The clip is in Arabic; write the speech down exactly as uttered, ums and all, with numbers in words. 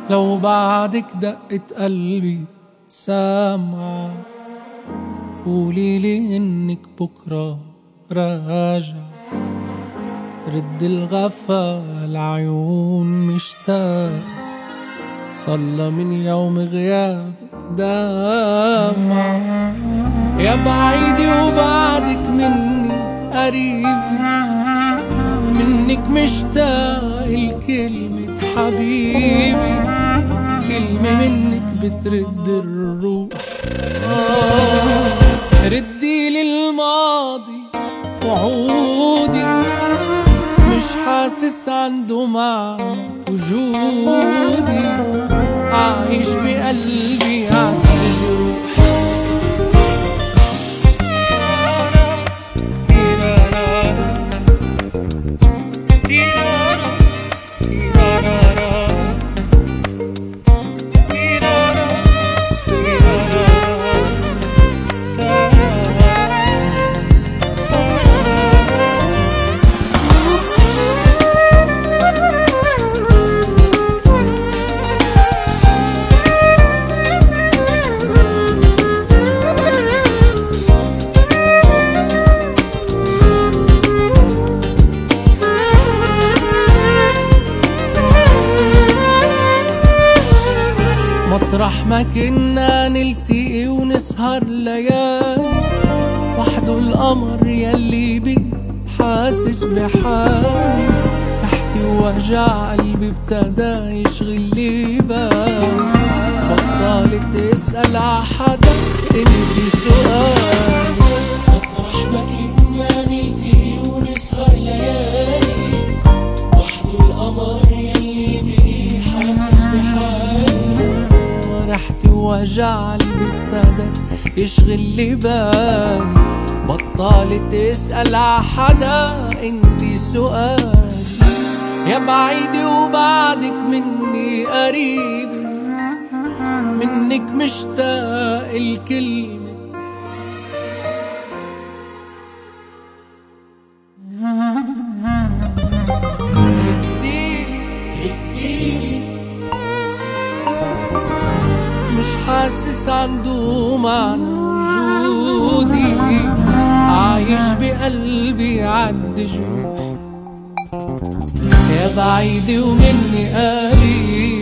لو بعدك دقت قلبي سامعة، قوليلي انك بكرة راجع. رد الغفال عيون مشتاق، صلى من يوم غيابك دامع. يا بعيدي وبعدك مني قريبي، منك مشتاق لكلمة حبيبي، كلمة منك بترد الروح. آه ردي للماضي وعودي، مش حاسس عنده معنى وجودي، عايش بقلبي عند جروح. مطرح ما كنا نلتقي ونسهر ليالي، وحده القمر يلي بي حاسس بحالي. تحتي ووجع قلبي ابتدى يشغل لي بالي، بطلت اسأل عحدا انتي سؤالي. مطرح ما كنا نلتقي ونسهر ليالي، وحده القمر يلي بي حاسس بحالي. ريحتي ووجع قلبي ابتدى يشغل لي بالي، بطلت اسأل عحدا انتي سؤالي. يا بعيدي وبعدك مني قريبي، منك مشتاق الكلمة مش حاسس عنده معنى وجودي، عايش بقلبي عد جروح. يا بعيدي ومني قريب،